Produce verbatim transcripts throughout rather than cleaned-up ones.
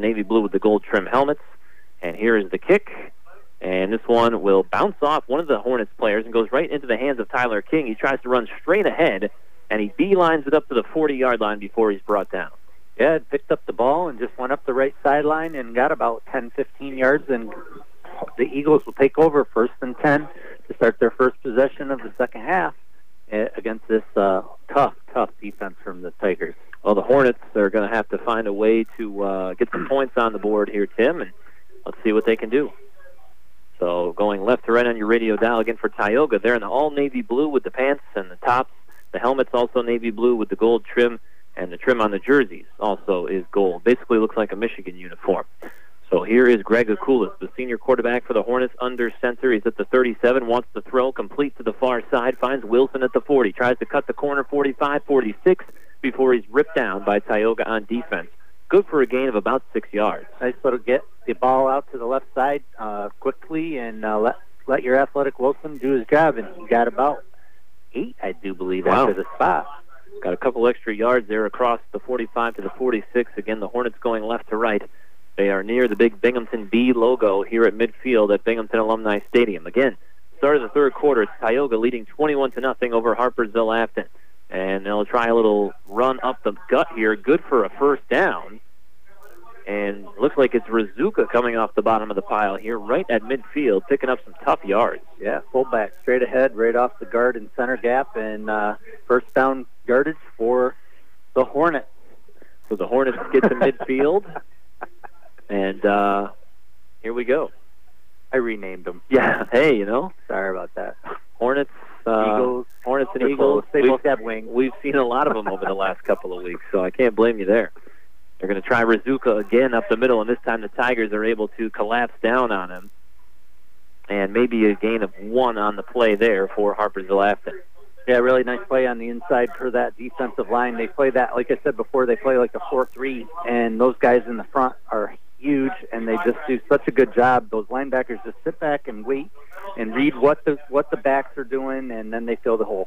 navy blue with the gold trim helmets. And here is the kick. And this one will bounce off one of the Hornets players and goes right into the hands of Tyler King. He tries to run straight ahead, and he beelines it up to the forty-yard line before he's brought down. Yeah, picked up the ball and just went up the right sideline and got about ten, fifteen yards, and the Eagles will take over first and ten to start their first possession of the second half against this uh, tough, tough defense from the Tigers. Well, the Hornets are going to have to find a way to uh, get some points on the board here, Tim, and let's see what they can do. So going left to right on your radio dial again for Tioga. They're in the all navy blue with the pants and the tops. The helmet's also navy blue with the gold trim, and the trim on the jerseys also is gold. Basically looks like a Michigan uniform. So here is Greg Akulis, the senior quarterback for the Hornets, under center. He's at the thirty-seven, wants to throw, complete to the far side, finds Wilson at the forty, tries to cut the corner, forty-five, forty-six, before he's ripped down by Tioga on defense. Good for a gain of about six yards. Nice little get the ball out to the left side uh, quickly and uh, let let your athletic Wilson do his job, and he got about eight, I do believe, wow. after the spot. Got a couple extra yards there across the forty-five to the forty-six. Again, the Hornets going left to right. They are near the big Binghamton B logo here at midfield at Binghamton Alumni Stadium. Again, start of the third quarter, it's Tioga leading twenty-one to nothing over Harpersville Afton. And they'll try a little run up the gut here. Good for a first down. And looks like it's Rizuka coming off the bottom of the pile here, right at midfield, picking up some tough yards. Yeah, fullback straight ahead, right off the guard and center gap, and uh, first down yardage for the Hornets. So the Hornets get to midfield, and uh, here we go. I renamed them. Yeah, hey, you know. Sorry about that. Hornets, uh, Eagles, Hornets and Eagles. They we've, both have wings. We've seen a lot of them over the last couple of weeks, so I can't blame you there. They're going to try Rizuka again up the middle, and this time the Tigers are able to collapse down on him. And maybe a gain of one on the play there for Harpersville Afton. Yeah, really nice play on the inside for that defensive line. They play that, like I said before, they play like a four three, and those guys in the front are huge, and they just do such a good job. Those linebackers just sit back and wait and read what the what the backs are doing, and then they fill the hole.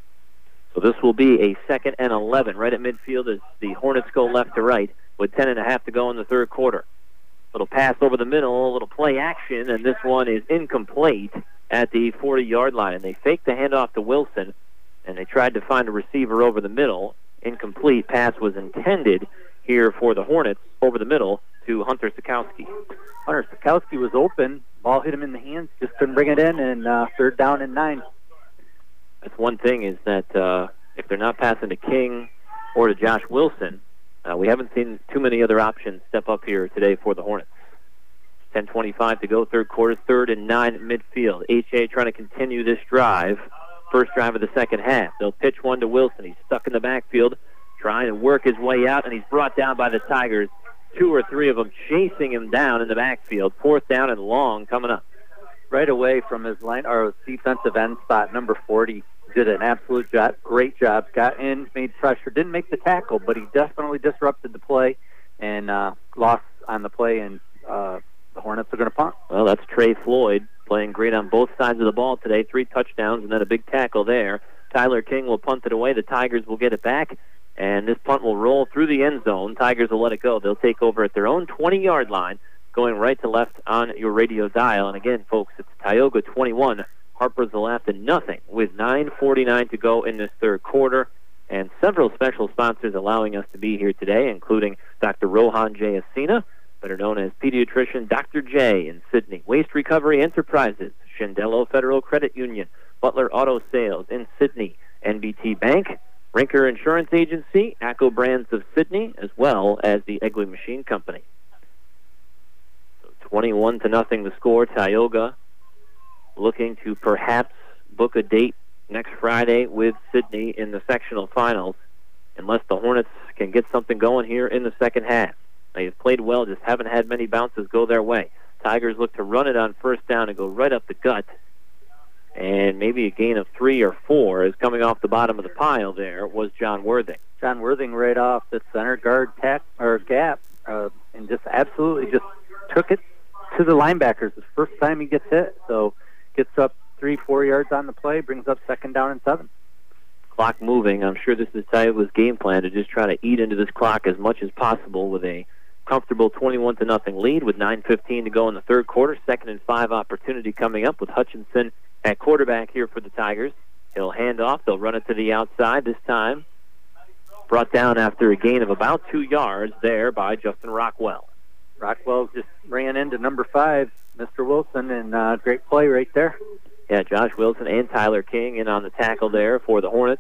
So this will be a second and eleven right at midfield as the Hornets go left to right with ten and a half to go in the third quarter. Little pass over the middle, a little play action, and this one is incomplete at the forty-yard line. And they faked the handoff to Wilson, and they tried to find a receiver over the middle. Incomplete. Pass was intended here for the Hornets over the middle to Hunter Sikowski. Hunter Sikowski was open. Ball hit him in the hands, just couldn't bring it in, and uh, third down and nine. That's one thing is that uh, if they're not passing to King or to Josh Wilson, uh, we haven't seen too many other options step up here today for the Hornets. ten twenty-five to go, third quarter, third and nine at midfield. H A trying to continue this drive, first drive of the second half. They'll pitch one to Wilson. He's stuck in the backfield, trying to work his way out, and he's brought down by the Tigers. Two or three of them chasing him down in the backfield. Fourth down and long coming up. Right away from his line, or his defensive end spot, number forty, did an absolute job, great job. Got in, made pressure, didn't make the tackle, but he definitely disrupted the play and uh, lost on the play, and uh, the Hornets are going to punt. Well, that's Trey Floyd playing great on both sides of the ball today. Three touchdowns and then a big tackle there. Tyler King will punt it away. The Tigers will get it back, and this punt will roll through the end zone. Tigers will let it go. They'll take over at their own twenty-yard line, going right to left on your radio dial. And again, folks, it's Tioga twenty-one, Harpersville Afton nothing, with nine forty-nine to go in this third quarter, and several special sponsors allowing us to be here today, including Doctor Rohan J. Asina, better known as pediatrician Doctor J in Sydney, Waste Recovery Enterprises, Shindello Federal Credit Union, Butler Auto Sales in Sydney, N B T Bank, Rinker Insurance Agency, ACCO Brands of Sydney, as well as the Egley Machine Company. So twenty-one to nothing the score. Tioga looking to perhaps book a date next Friday with Sydney in the sectional finals, unless the Hornets can get something going here in the second half. They've played well, just haven't had many bounces go their way. Tigers look to run it on first down and go right up the gut. And maybe a gain of three or four is coming off the bottom of the pile there was John Worthing. John Worthing right off the center guard tack or gap uh, and just absolutely just took it to the linebackers the first time he gets hit. So gets up three, four yards on the play, brings up second down and seven. Clock moving. I'm sure this is Tioga's game plan to just try to eat into this clock as much as possible with a comfortable twenty-one to nothing lead with nine fifteen to go in the third quarter. Second and five opportunity coming up with Hutchinson at quarterback here for the Tigers. He'll hand off. They'll run it to the outside this time. Brought down after a gain of about two yards there by Justin Rockwell. Rockwell just ran into number five, Mister Wilson, and uh, great play right there. Yeah, Josh Wilson and Tyler King in on the tackle there for the Hornets.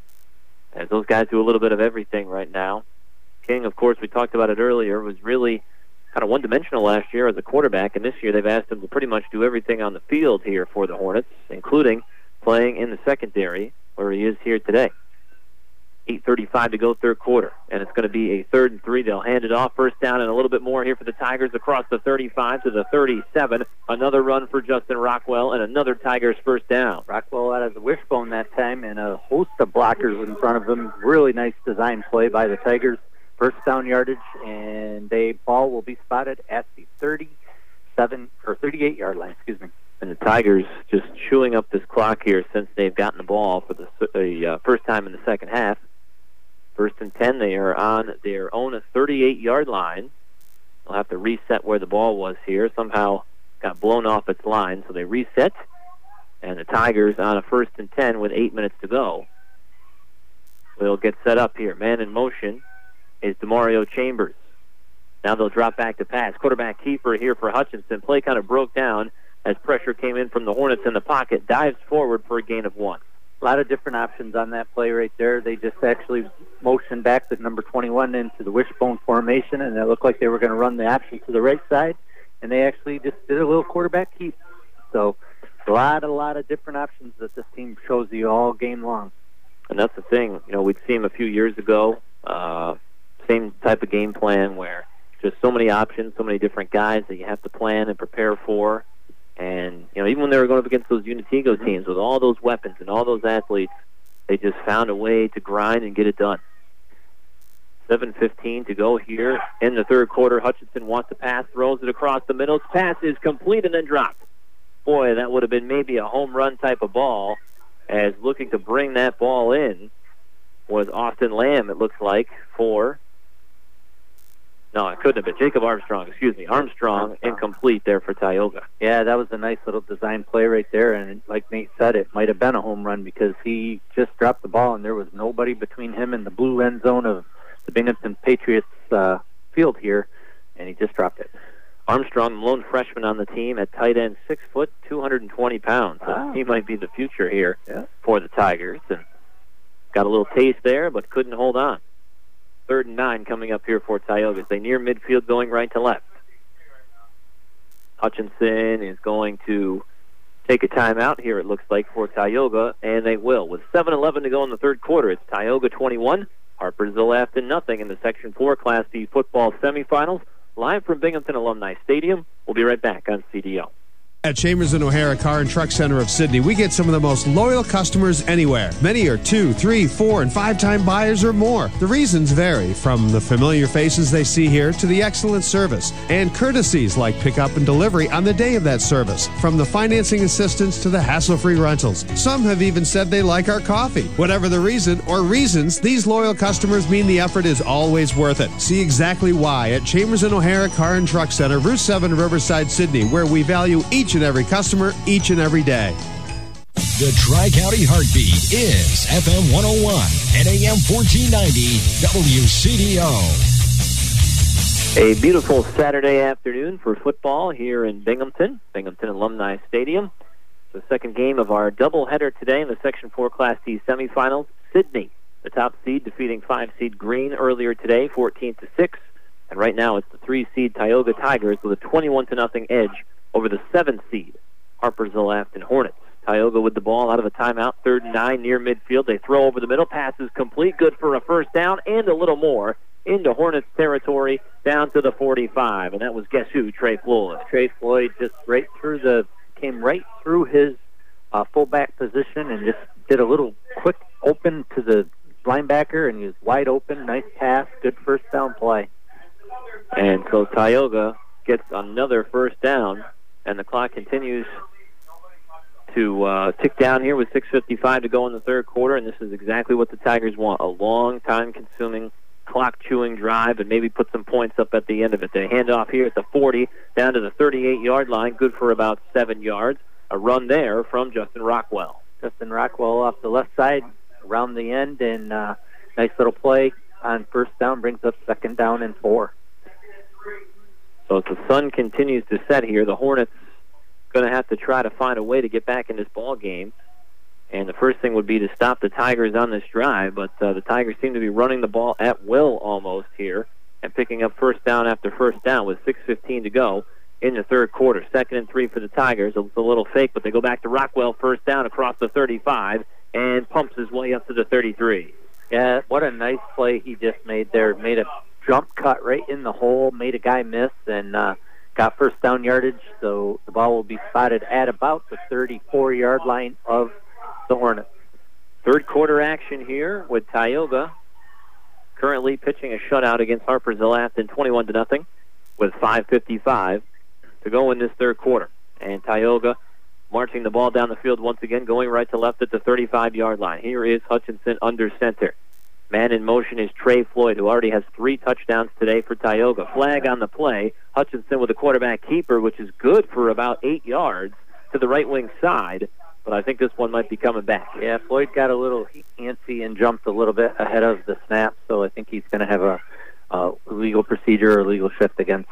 As those guys do a little bit of everything right now. King, of course, we talked about it earlier, was really kind of one-dimensional last year as a quarterback, and this year they've asked him to pretty much do everything on the field here for the Hornets, including playing in the secondary where he is here today. eight thirty-five to go third quarter, and it's going to be a third and three. They'll hand it off, first down and a little bit more here for the Tigers across the thirty-five to the thirty-seven. Another run for Justin Rockwell and another Tigers first down. Rockwell out of the wishbone that time and a host of blockers in front of him. Really nice design play by the Tigers. First down yardage, and the ball will be spotted at the thirty-seven or thirty-eight yard line, excuse me. And the Tigers just chewing up this clock here since they've gotten the ball for the, the uh, first time in the second half. First and ten, they are on their own thirty-eight yard line. They'll have to reset where the ball was here. Somehow got blown off its line, so they reset. And the Tigers on a first and ten with eight minutes to go. They'll get set up here. Man in motion is DeMario Chambers. Now they'll drop back to pass. Quarterback keeper here for Hutchinson. Play kind of broke down as pressure came in from the Hornets in the pocket. Dives forward for a gain of one. A lot of different options on that play right there. They just actually motioned back the number twenty-one into the wishbone formation, and it looked like they were going to run the option to the right side, and they actually just did a little quarterback keep. So a lot, a lot of different options that this team shows you all game long. And that's the thing. You know, we'd see them a few years ago. Uh, same type of game plan where just so many options, so many different guys that you have to plan and prepare for. And, you know, even when they were going up against those Unitigo teams with all those weapons and all those athletes, they just found a way to grind and get it done. seven fifteen to go here in the third quarter. Hutchinson wants to pass, throws it across the middle. Pass is complete and then dropped. Boy, that would have been maybe a home run type of ball, as looking to bring that ball in was Austin Lamb, it looks like, for... No, it couldn't have been. Jacob Armstrong, excuse me. Armstrong, Armstrong, incomplete there for Tioga. Yeah, that was a nice little design play right there, and like Nate said, it might have been a home run because he just dropped the ball, and there was nobody between him and the blue end zone of the Binghamton Patriots uh, field here, and he just dropped it. Armstrong, lone freshman on the team at tight end, six foot, two hundred twenty pounds. So wow. He might be the future here yeah. for the Tigers. And got a little taste there, but couldn't hold on. Third and nine coming up here for Tioga as they near midfield going right to left. Hutchinson is going to take a timeout here, it looks like, for Tioga, and they will. With seven eleven to go in the third quarter, it's Tioga twenty-one, Harpersville Afton nothing in the Section four Class D football semifinals. Live from Binghamton Alumni Stadium. We'll be right back on C D O. At Chambers and O'Hara Car and Truck Center of Sydney, we get some of the most loyal customers anywhere. Many are two, three, four, and five-time buyers or more. The reasons vary, from the familiar faces they see here to the excellent service and courtesies like pickup and delivery on the day of that service. From the financing assistance to the hassle-free rentals. Some have even said they like our coffee. Whatever the reason or reasons, these loyal customers mean the effort is always worth it. See exactly why at Chambers and O'Hara Car and Truck Center, Route seven, Riverside, Sydney, where we value each and every customer each and every day. The Tri-County Heartbeat is F M one oh one and A M fourteen ninety W C D O. A beautiful Saturday afternoon for football here in Binghamton, Binghamton Alumni Stadium. The second game of our doubleheader today in the Section four Class D semifinals. Sydney, the top seed, defeating five seed Green earlier today, fourteen to six. And right now it's the three seed Tioga Tigers with a twenty-one to nothing edge over the seven seed Harpersville Afton Hornets. Tioga with the ball out of a timeout, third and nine near midfield. They throw over the middle, passes complete, good for a first down and a little more into Hornets territory down to the forty-five. And that was, guess who, Trey Floyd. Trey Floyd just right through the, came right through his uh, fullback position and just did a little quick open to the linebacker, and he was wide open, nice pass, good first down play. And so Tioga gets another first down, and the clock continues to uh, tick down here with six fifty-five to go in the third quarter, and this is exactly what the Tigers want, a long, time-consuming clock-chewing drive and maybe put some points up at the end of it. They hand off here at the forty, down to the thirty-eight-yard line, good for about seven yards. A run there from Justin Rockwell. Justin Rockwell off the left side, around the end, and uh, nice little play on first down, brings up second down and four. So as the sun continues to set here, the Hornets going to have to try to find a way to get back in this ball game. And the first thing would be to stop the Tigers on this drive, but uh, the Tigers seem to be running the ball at will almost here and picking up first down after first down with six fifteen to go in the third quarter. Second and three for the Tigers. It's a little fake, but they go back to Rockwell, first down across the thirty-five, and pumps his way up to the thirty-three. Yeah, what a nice play he just made there. Made a jump cut right in the hole, made a guy miss, and uh, got first down yardage, so the ball will be spotted at about the thirty-four-yard line of the Hornets. Third quarter action here with Tioga currently pitching a shutout against Harper Zalafton, twenty-one to nothing, with five fifty-five to go in this third quarter. And Tioga marching the ball down the field once again, going right to left at the thirty-five-yard line. Here is Hutchinson under center. Man in motion is Trey Floyd, who already has three touchdowns today for Tioga. Flag on the play. Hutchinson with a quarterback keeper, which is good for about eight yards to the right wing side. But I think this one might be coming back. Yeah, Floyd got a little antsy and jumped a little bit ahead of the snap, so I think he's going to have a, a legal procedure or legal shift against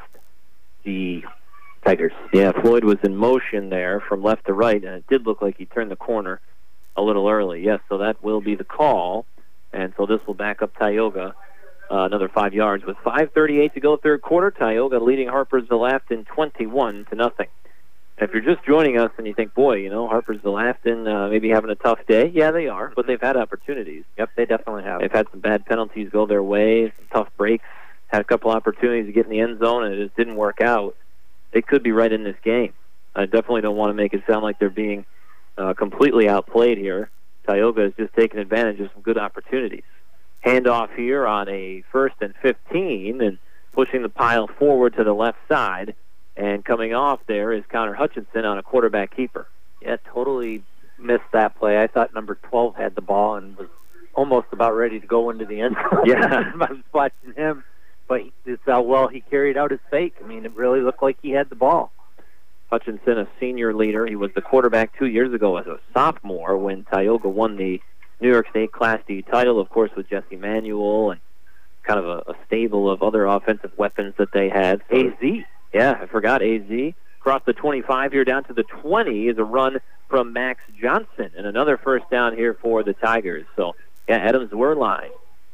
the Tigers. Yeah, Floyd was in motion there from left to right, and it did look like he turned the corner a little early. Yes, so that will be the call, and so this will back up Tioga uh, another five yards. With five thirty-eight to go third quarter, Tioga leading Harper Zalafton twenty-one to nothing. If you're just joining us and you think, boy, you know, Harper Zalafton uh, maybe having a tough day, yeah, they are, but they've had opportunities. Yep, they definitely have. They've had some bad penalties go their way, some tough breaks, had a couple opportunities to get in the end zone, and it just didn't work out. They could be right in this game. I definitely don't want to make it sound like they're being uh, completely outplayed here. Tioga is just taking advantage of some good opportunities. Handoff here on a first and fifteen, and pushing the pile forward to the left side. And coming off there is Connor Hutchinson on a quarterback keeper. Yeah, totally missed that play. I thought number twelve had the ball and was almost about ready to go into the end zone. Yeah. I was watching him, but it's how well he carried out his fake. I mean, it really looked like he had the ball. Hutchinson, a senior leader. He was the quarterback two years ago as a sophomore when Tioga won the New York State Class D title, of course, with Jesse Manuel and kind of a, a stable of other offensive weapons that they had. So, A Z. Yeah, I forgot A Z. Across the twenty-five here down to the twenty is a run from Max Johnson, and another first down here for the Tigers. So, yeah, Adams Werline,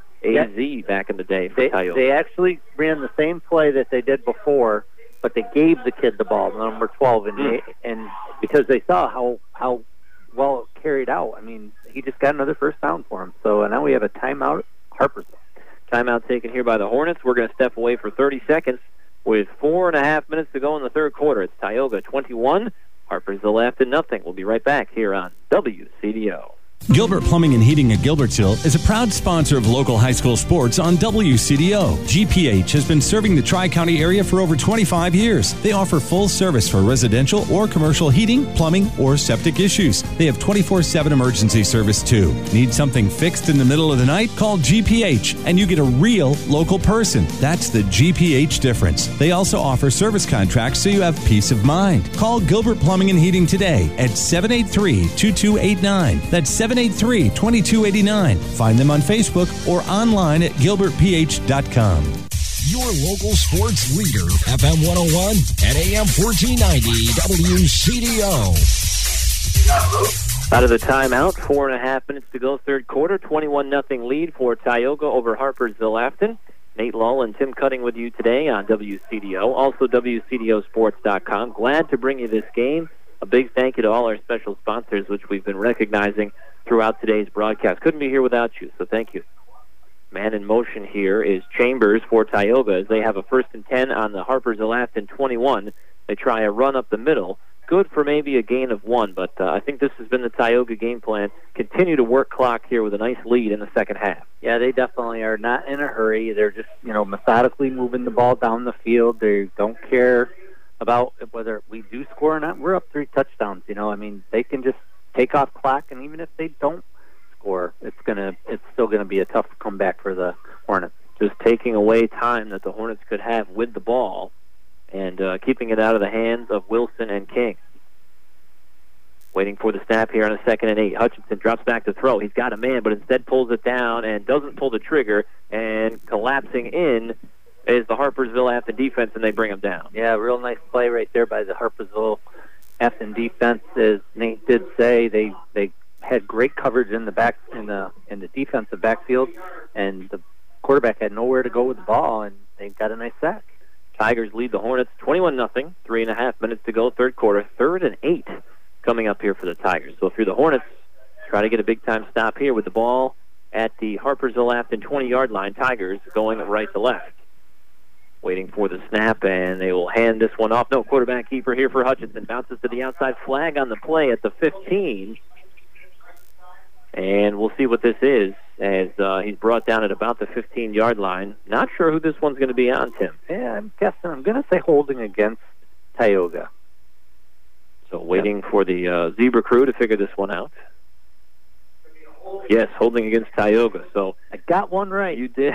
A Z yeah. back in the day for they, Tioga. They actually ran the same play that they did before, but they gave the kid the ball, number twelve, and mm. they, and because they saw how how well it carried out. I mean, he just got another first down for him. So now we have a timeout. Harper's timeout taken here by the Hornets. We're going to step away for thirty seconds. With four and a half minutes to go in the third quarter, it's Tioga twenty-one, Harper Zalafton nothing. We'll be right back here on W C D O. Gilbert Plumbing and Heating at Gilbertsville is a proud sponsor of local high school sports on W C D O. G P H has been serving the Tri-County area for over twenty-five years. They offer full service for residential or commercial heating, plumbing, or septic issues. They have twenty-four seven emergency service too. Need something fixed in the middle of the night? Call G P H and you get a real local person. That's the G P H difference. They also offer service contracts so you have peace of mind. Call Gilbert Plumbing and Heating today at seven eight three, two two eight nine. That's seven eight three, two two eight nine. Find them on Facebook or online at gilbert p h dot com. Your local sports leader, F M one oh one and A M fourteen ninety W C D O. Out of the timeout, four and a half minutes to go, third quarter, twenty-one nothing lead for Tioga over Harper Zalafton. Nate Lull and Tim Cutting with you today on W C D O, also W C D O sports dot com. Glad to bring you this game. A big thank you to all our special sponsors, which we've been recognizing throughout today's broadcast. Couldn't be here without you, so thank you. Man in motion here is Chambers for Tioga as they have a first and ten on the Harper Zalafton twenty-one. They try a run up the middle. Good for maybe a gain of one, but uh, I think this has been the Tioga game plan. Continue to work clock here with a nice lead in the second half. Yeah, they definitely are not in a hurry. They're just, you know, methodically moving the ball down the field. They don't care about whether we do score or not. We're up three touchdowns, you know. I mean, they can just take off clock, and even if they don't score, it's gonna it's still gonna be a tough comeback for the Hornets. just taking away time that the Hornets could have with the ball and uh, keeping it out of the hands of Wilson and King. Waiting for the snap here on a second and eight. Hutchinson drops back to throw. He's got a man, but instead pulls it down and doesn't pull the trigger, and collapsing in is the Harpersville Afton defense, and they bring him down. Yeah, real nice play right there by the Harpersville Afton defense. As Nate did say, they they had great coverage in the back in the in the defensive backfield, and the quarterback had nowhere to go with the ball, and they got a nice sack. Tigers lead the Hornets twenty-one nothing. Three and a half minutes to go, third quarter. Third and eight coming up here for the Tigers. So if you're the Hornets, try to get a big-time stop here with the ball at the Harpersville Afton twenty-yard line. Tigers going right to left. Waiting for the snap, and they will hand this one off. No quarterback keeper here for Hutchinson. Bounces to the outside, flag on the play at the fifteen. And we'll see what this is as uh, he's brought down at about the fifteen-yard line. Not sure who this one's going to be on, Tim. Yeah, I'm guessing. I'm going to say holding against Tioga. So waiting for the uh, Zebra crew to figure this one out. Yes, holding against Tioga. So I got one right. You did.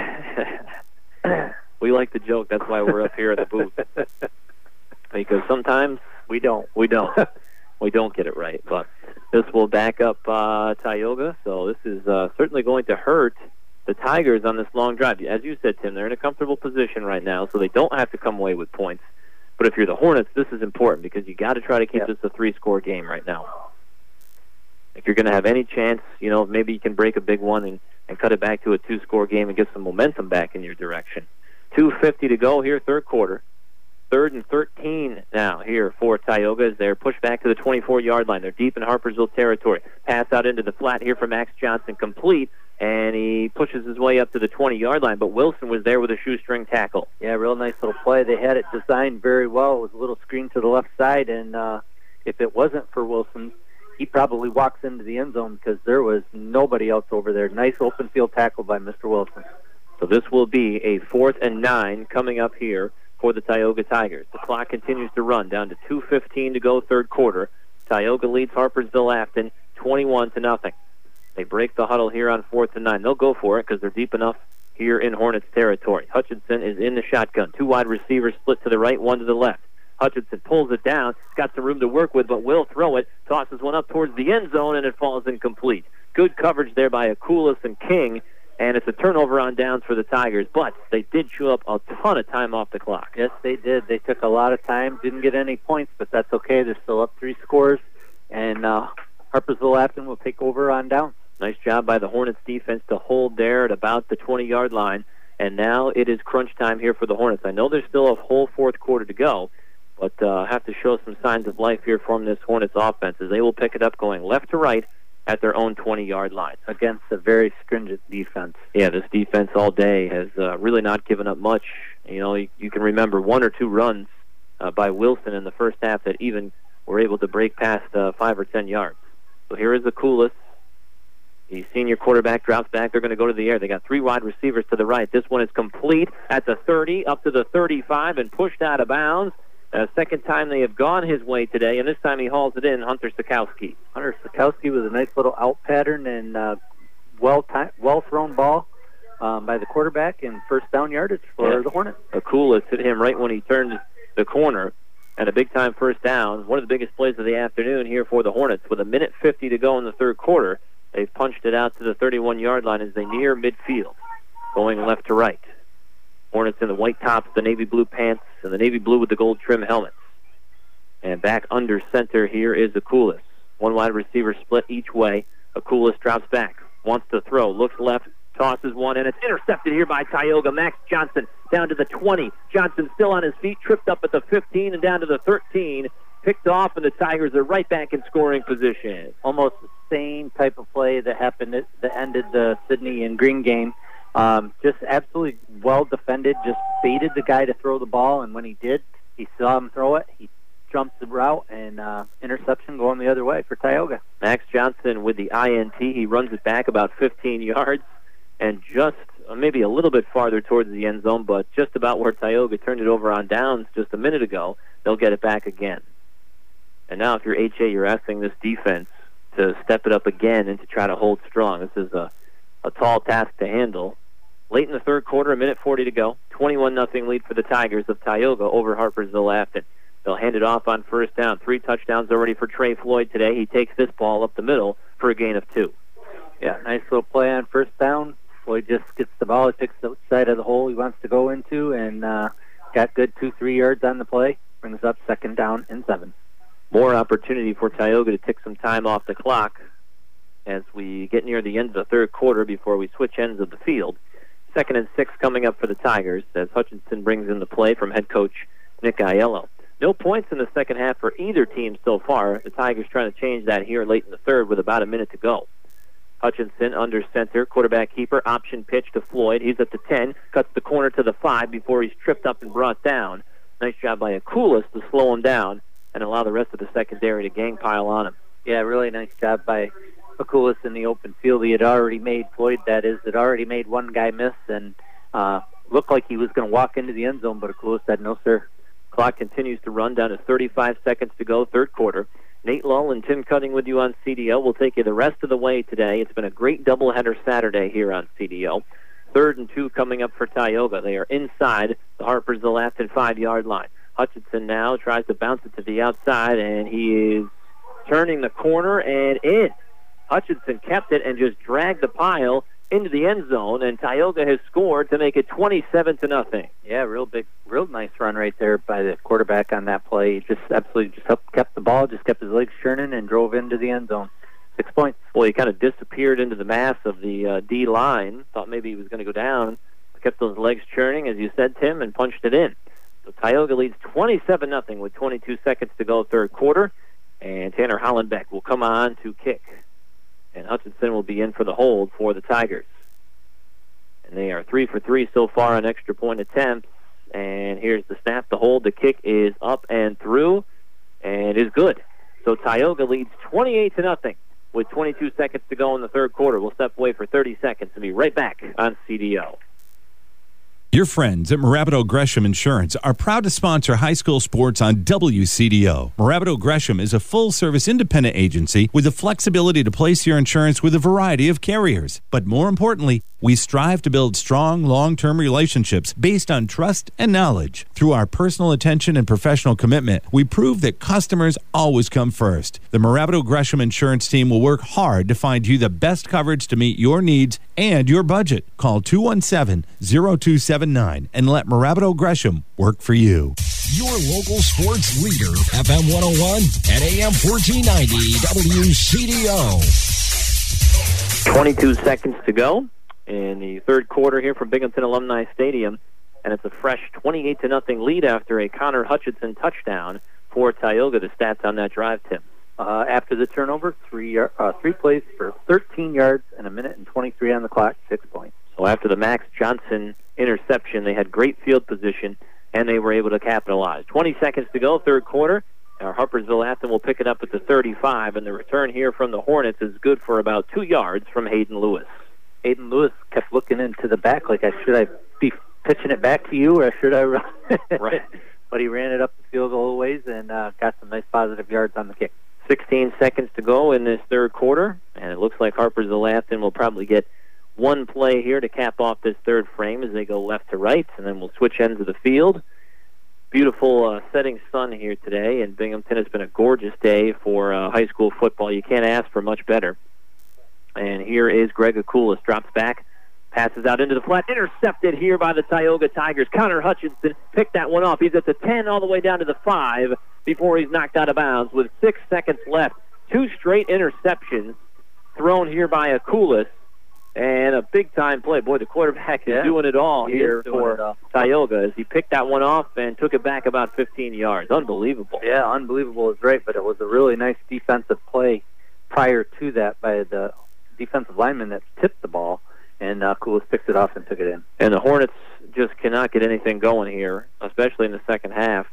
We like the joke. That's why we're up here at the booth. Because sometimes we don't. We don't. We don't get it right. But this will back up uh, Tioga. So this is uh, certainly going to hurt the Tigers on this long drive. As you said, Tim, they're in a comfortable position right now, so they don't have to come away with points. But if you're the Hornets, this is important because you got to try to keep yep. this a three-score game right now. If you're going to have any chance, you know, maybe you can break a big one and, and cut it back to a two-score game and get some momentum back in your direction. two fifty to go here, third quarter. Third and thirteen now here for Tioga as they're pushed back to the twenty-four-yard line. They're deep in Harpersville territory. Pass out into the flat here for Max Johnson, complete, and he pushes his way up to the twenty-yard line, but Wilson was there with a shoestring tackle. Yeah, real nice little play. They had it designed very well. It was a little screen to the left side, and uh, if it wasn't for Wilson, he probably walks into the end zone because there was nobody else over there. Nice open field tackle by Mister Wilson. So this will be a fourth and nine coming up here for the Tioga Tigers. The clock continues to run down to two fifteen to go, third quarter. Tioga leads Harpersville Afton twenty-one to nothing. They break the huddle here on fourth and nine. They'll go for it because they're deep enough here in Hornets territory. Hutchinson is in the shotgun. Two wide receivers split to the right, one to the left. Hutchinson pulls it down. He's got some room to work with, but will throw it. Tosses one up towards the end zone, and it falls incomplete. Good coverage there by Akulis and King, and it's a turnover on downs for the Tigers, but they did chew up a ton of time off the clock. Yes, they did. They took a lot of time, didn't get any points, but that's okay. They're still up three scores, and uh, Harpersville Afton will take over on downs. Nice job by the Hornets defense to hold there at about the twenty-yard line, and now it is crunch time here for the Hornets. I know there's still a whole fourth quarter to go, but uh, have to show some signs of life here from this Hornets offense as they will pick it up going left to right at their own twenty-yard line against a very stringent defense. Yeah, this defense all day has uh, really not given up much. You know, you, you can remember one or two runs uh, by Wilson in the first half that even were able to break past uh, five or ten yards. So here is the coolest. The senior quarterback drops back. They're going to go to the air. They got three wide receivers to the right. This one is complete at the thirty, up to the thirty-five, and pushed out of bounds. A second time they have gone his way today, and this time he hauls it in, Hunter Sikowski. Hunter Sikowski with a nice little out pattern and uh, well time, well thrown ball um, by the quarterback, and first down yardage for yeah. the Hornets. Akulis hit him right when he turned the corner, and a big-time first down. One of the biggest plays of the afternoon here for the Hornets. With a minute fifty to go in the third quarter, they've punched it out to the thirty-one-yard line as they near midfield, going left to right. Hornets in the white tops, the navy blue pants, and the navy blue with the gold trim helmets. And back under center here is Akulis. One wide receiver split each way. Akulis drops back, wants to throw, looks left, tosses one, and it's intercepted here by Tioga. Max Johnson down to the twenty. Johnson still on his feet, tripped up at the fifteen and down to the thirteen. Picked off, and the Tigers are right back in scoring position. Almost the same type of play that happened at, that ended the Sydney and Green game. Um, just absolutely well defended, just baited the guy to throw the ball, and when he did, he saw him throw it. He jumped the route, and uh, interception going the other way for Tioga. Max Johnson with the I N T. He runs it back about fifteen yards and just uh, maybe a little bit farther towards the end zone, but just about where Tioga turned it over on downs just a minute ago. They'll get it back again. And now if you're H A, you're asking this defense to step it up again and to try to hold strong. This is a, a tall task to handle. Late in the third quarter, a minute forty to go. twenty-one nothing lead for the Tigers of Tioga over Harpersville-Afton. They'll hand it off on first down. Three touchdowns already for Trey Floyd today. He takes this ball up the middle for a gain of two. Yeah, nice little play on first down. Floyd just gets the ball. He picks the side of the hole he wants to go into, and uh, got good two, three yards on the play. Brings up second down and seven. More opportunity for Tioga to take some time off the clock as we get near the end of the third quarter before we switch ends of the field. Second and six coming up for the Tigers as Hutchinson brings in the play from head coach Nick Aiello. No points in the second half for either team so far. The Tigers trying to change that here late in the third with about a minute to go. Hutchinson under center, quarterback keeper, option pitch to Floyd. He's at the ten, cuts the corner to the five before he's tripped up and brought down. Nice job by Akulis to slow him down and allow the rest of the secondary to gang pile on him. Yeah, really nice job by Akulis in the open field. He had already made, Floyd that is, had already made one guy miss and uh, looked like he was going to walk into the end zone, but Akulis said no, sir. Clock continues to run down to thirty-five seconds to go, third quarter. Nate Lull and Tim Cutting with you on C D O. We'll take you the rest of the way today. It's been a great doubleheader Saturday here on C D O. Third and two coming up for Tioga. They are inside the Harpersville-Afton five-yard line. Hutchinson now tries to bounce it to the outside, and he is turning the corner and in. Hutchinson kept it and just dragged the pile into the end zone, and Tioga has scored to make it twenty-seven to nothing. Yeah, real big, real nice run right there by the quarterback on that play. He just absolutely just kept the ball, just kept his legs churning, and drove into the end zone. Six points. Well, he kind of disappeared into the mass of the uh, D line. Thought maybe he was going to go down. Kept those legs churning, as you said, Tim, and punched it in. So Tioga leads twenty-seven nothing with twenty-two seconds to go, third quarter. And Tanner Hollenbeck will come on to kick. And Hutchinson will be in for the hold for the Tigers. And they are three for three so far on extra point attempts. And here's the snap. The hold. The kick is up and through, and is good. So Tioga leads twenty-eight to nothing with twenty-two seconds to go in the third quarter. We'll step away for thirty seconds and be right back on C D O. Your friends at Morabito Gresham Insurance are proud to sponsor high school sports on W C D O. Morabito Gresham is a full-service independent agency with the flexibility to place your insurance with a variety of carriers. But more importantly, we strive to build strong, long-term relationships based on trust and knowledge. Through our personal attention and professional commitment, we prove that customers always come first. The Morabito Gresham Insurance team will work hard to find you the best coverage to meet your needs and your budget. Call two one seven, zero two seven nine and let Morabito Gresham work for you. Your local sports leader, F M one oh one and A M fourteen ninety W C D O. twenty-two seconds to go in the third quarter here from Binghamton Alumni Stadium, and it's a fresh twenty-eight to nothing lead after a Connor Hutchinson touchdown for Tioga. The stats on that drive, Tim. Uh, after the turnover, three uh, three plays for thirteen yards and a minute and twenty-three on the clock, six points. So after the Max Johnson interception, they had great field position, and they were able to capitalize. twenty seconds to go, third quarter. Our Harpersville-Afton will pick it up at the thirty-five, and the return here from the Hornets is good for about two yards from Hayden Lewis. Hayden Lewis kept looking into the back like, I should I be pitching it back to you, or should I run? Right. But he ran it up the field a little ways and uh, got some nice positive yards on the kick. sixteen seconds to go in this third quarter, and it looks like Harpersville-Afton will probably get one play here to cap off this third frame as they go left to right, and then we'll switch ends of the field. Beautiful uh, setting sun here today, and Binghamton has been a gorgeous day for uh, high school football. You can't ask for much better. And here is Greg Akulis, drops back, passes out into the flat, intercepted here by the Tioga Tigers. Connor Hutchinson picked that one off. He's at the ten all the way down to the five before he's knocked out of bounds with six seconds left. Two straight interceptions thrown here by Akulis, and a big-time play. Boy, the quarterback is yeah. doing it all he here for all. Tioga as he picked that one off and took it back about fifteen yards. Unbelievable. Yeah, unbelievable is right, but it was a really nice defensive play prior to that by the defensive lineman that tipped the ball, and uh, Akulis picked it off and took it in. And the Hornets just cannot get anything going here, especially in the second half.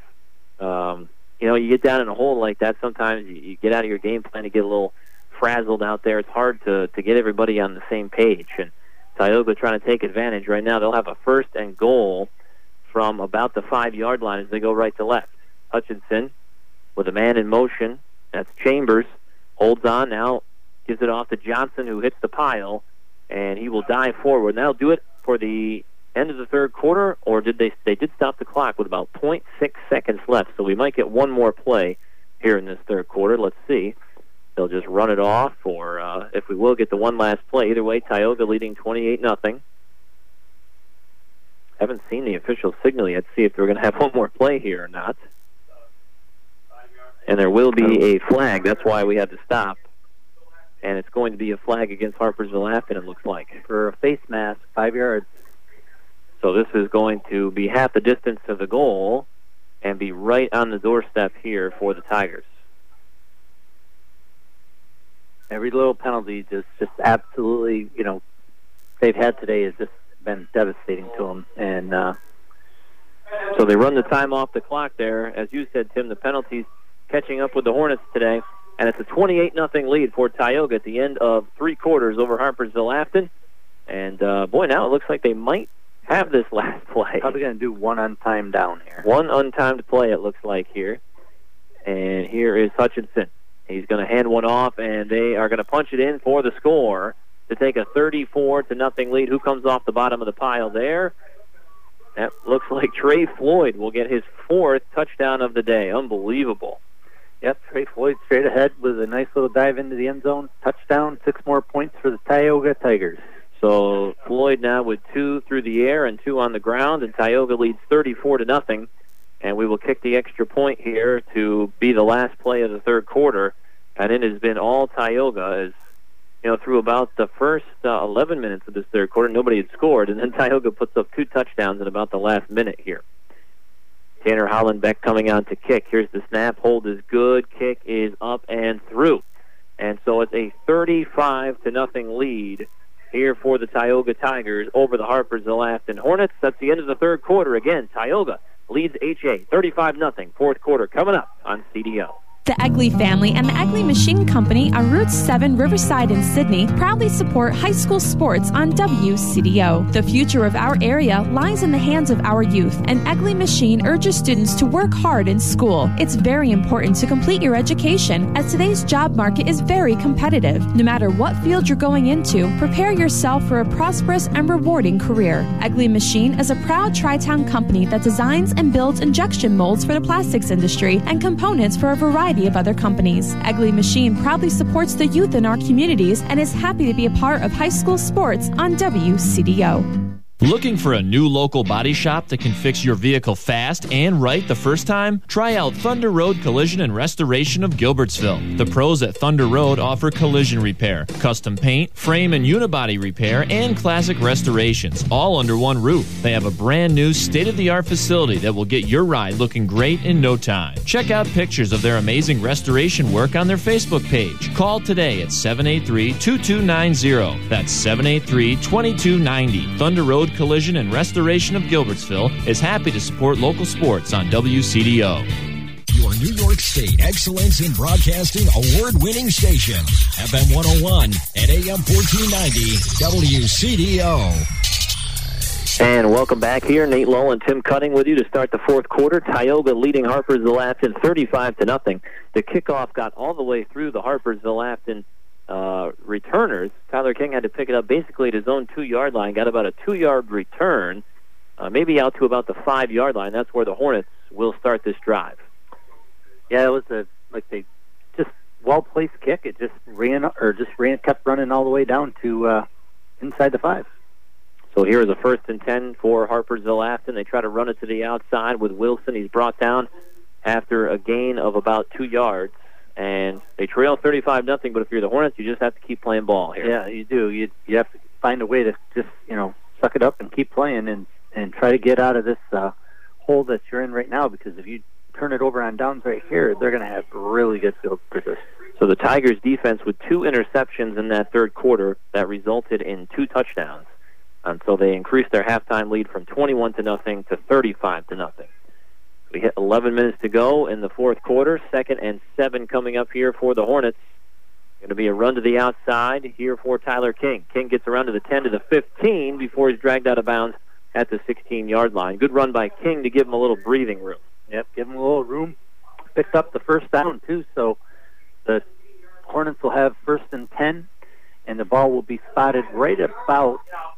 Um, you know, you get down in a hole like that, sometimes you, you get out of your game plan to get a little frazzled out there. It's hard to, to get everybody on the same page. And Tioga trying to take advantage right now. They'll have a first and goal from about the five-yard line as they go right to left. Hutchinson with a man in motion. That's Chambers. Holds on now. Gives it off to Johnson, who hits the pile, and he will dive forward. And that'll do it for the end of the third quarter, or did they they did stop the clock with about point six seconds left, so we might get one more play here in this third quarter. Let's see. They'll just run it off, or uh, if we will get the one last play. Either way, Tioga leading twenty-eight nothing. Haven't seen the official signal yet to see if they're going to have one more play here or not. And there will be a flag. That's why we had to stop. And it's going to be a flag against Harpersville-Afton, it looks like. For a face mask, five yards. So this is going to be half the distance to the goal and be right on the doorstep here for the Tigers. Every little penalty just, just absolutely, you know, they've had today has just been devastating to them. And uh, so they run the time off the clock there. As you said, Tim, the penalties catching up with the Hornets today. And it's a twenty-eight nothing lead for Tioga at the end of three quarters over Harpersville-Afton. And, uh, boy, now it looks like they might have this last play. Probably going to do one untimed down here. One untimed play, it looks like here. And here is Hutchinson. He's going to hand one off, and they are going to punch it in for the score to take a thirty-four to nothing lead. Who comes off the bottom of the pile there? That looks like Trey Floyd will get his fourth touchdown of the day. Unbelievable. Yep, Trey Floyd straight ahead with a nice little dive into the end zone. Touchdown, six more points for the Tioga Tigers. So Floyd now with two through the air and two on the ground, and Tioga leads thirty-four to nothing. And we will kick the extra point here to be the last play of the third quarter. And it has been all Tioga as, you know, through about the first uh, eleven minutes of this third quarter, nobody had scored, and then Tioga puts up two touchdowns in about the last minute here. Tanner Hollenbeck coming on to kick. Here's the snap. Hold is good. Kick is up and through. And so it's a thirty-five to nothing lead here for the Tioga Tigers over the Harpersville-Afton Hornets. That's the end of the third quarter. Again, Tioga leads H A thirty-five nothing. Fourth quarter coming up on C D O. The Egley family and the Egley Machine Company on Route seven Riverside in Sydney proudly support high school sports on W C D O. The future of our area lies in the hands of our youth, and Egley Machine urges students to work hard in school. It's very important to complete your education, as today's job market is very competitive. No matter what field you're going into, prepare yourself for a prosperous and rewarding career. Egley Machine is a proud Tri-Town company that designs and builds injection molds for the plastics industry and components for a variety of other companies. Egley Machine proudly supports the youth in our communities and is happy to be a part of high school sports on W C D O. Looking for a new local body shop that can fix your vehicle fast and right the first time? Try out Thunder Road Collision and Restoration of Gilbertsville. The pros at Thunder Road offer collision repair, custom paint, frame and unibody repair, and classic restorations, all under one roof. They have a brand new state-of-the-art facility that will get your ride looking great in no time. Check out pictures of their amazing restoration work on their Facebook page. Call today at seven eight three, two two nine zero. That's seven eight three, two two nine zero. Thunder Road Collision and Restoration of Gilbertsville is happy to support local sports on W C D O. Your New York State Excellence in Broadcasting award-winning station, F M one oh one and A M fourteen ninety W C D O. And welcome back here. Nate Lowell and Tim Cutting with you to start the fourth quarter. Tioga leading Harpersville-Afton thirty-five to nothing. The kickoff got all the way through the Harpersville-Afton Uh, returners. Tyler King had to pick it up basically at his own two-yard line, got about a two-yard return, uh, maybe out to about the five-yard line. That's where the Hornets will start this drive. Yeah, it was a like they just well-placed kick. It just ran or just ran, kept running all the way down to uh, inside the five. So here is a first and ten for Harpersville-Afton. They try to run it to the outside with Wilson. He's brought down after a gain of about two yards. And they trail thirty-five nothing, but if you're the Hornets, you just have to keep playing ball here. Yeah, you do. You you have to find a way to just, you know, suck it up and keep playing and, and try to get out of this uh, hole that you're in right now, because if you turn it over on downs right here, they're going to have really good field position. So the Tigers defense with two interceptions in that third quarter that resulted in two touchdowns. And so they increased their halftime lead from twenty-one to nothing to thirty-five to nothing. We hit eleven minutes to go in the fourth quarter. Second and seven coming up here for the Hornets. Going to be a run to the outside here for Tyler King. King gets around to the ten to the fifteen before he's dragged out of bounds at the sixteen-yard line. Good run by King to give him a little breathing room. Yep, give him a little room. Picked up the first down, too, so the Hornets will have first and ten, and the ball will be spotted right about the